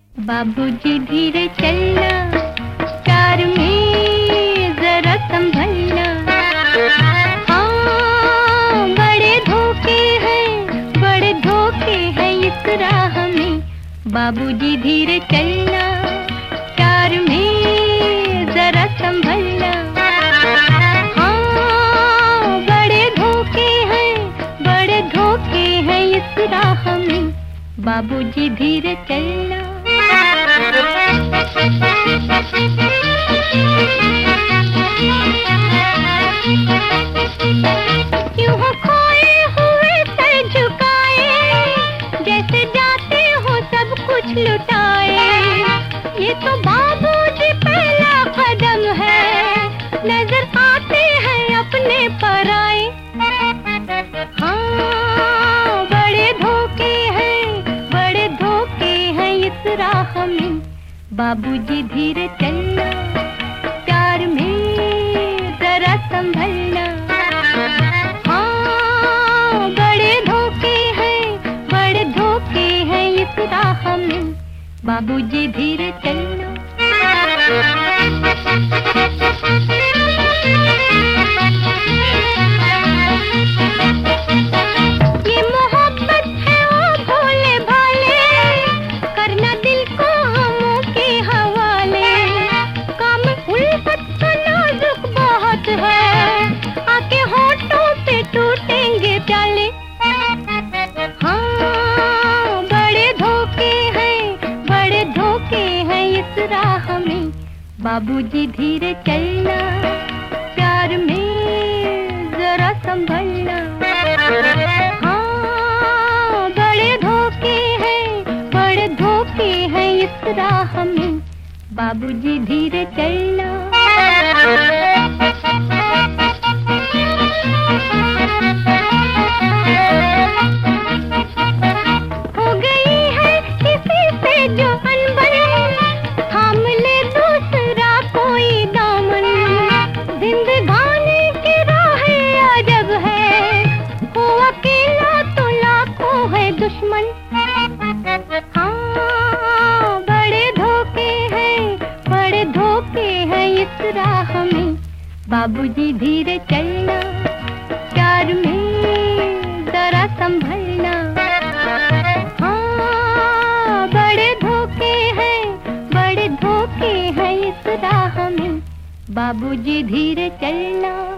बाबूजी धीरे चलना, प्यार में जरा संभलना। हाँ, बड़े धोखे हैं इस राह में। बाबूजी धीरे चलना, प्यार में जरा संभलना। हाँ, बड़े धोखे हैं इस राह में। बाबूजी धीरे चलना। क्यों हो खोए हुए सर झुकाए, जैसे जाते हो सब कुछ लुटाए। ये तो बाबूजी पहला कदम है, नजर आते हैं अपने पराए। हाँ, बड़े धोखे हैं इस राह में। बाबूजी धीरे चलना, प्यार में जरा संभलना। हाँ, बड़े धोखे हैं इस राह में। बाबूजी धीरे चलना। ये मोहब्बत है ओ भोले भाले, करना दिल को हमों के हवाले। काम उल्फत का नाजुक बहुत है, आके होठों पे टूटेंगे प्याले। हाँ, बड़े धोखे हैं इस राह में। बाबूजी धीरे चलना, प्यार में जरा संभलना। हाँ, बड़े धोखे हैं इस राह में। बाबूजी धीरे चलना। हो गई है किसी से जो अनबन, थाम ले दूसरा कोई दामन। जिंदगानी की राह अजब है, वो अकेला तो लाखों है दुश्मन। हाँ, बड़े धोखे हैं इस राह में। बाबूजी धीरे चलना, प्यार में जरा संभलना। हाँ, बड़े धोखे हैं इस राह में। बाबूजी धीरे चलना।